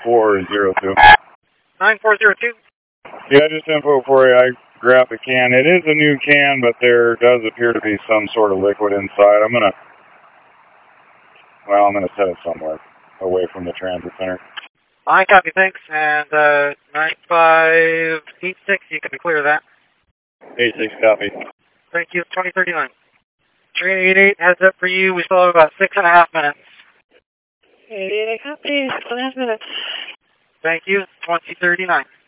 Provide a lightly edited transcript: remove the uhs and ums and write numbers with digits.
9402. 9402. Yeah, just info for you. I grabbed the can. It is a new can, but there does appear to be some sort of liquid inside. I'm gonna set it somewhere away from the transit center. I copy, thanks. And 9586, you can clear that. 86 copy. Thank you, 2039. Train 88, heads up for you. We still have about 6.5 minutes. 88 copy, 6.5 minutes. Thank you, 2039.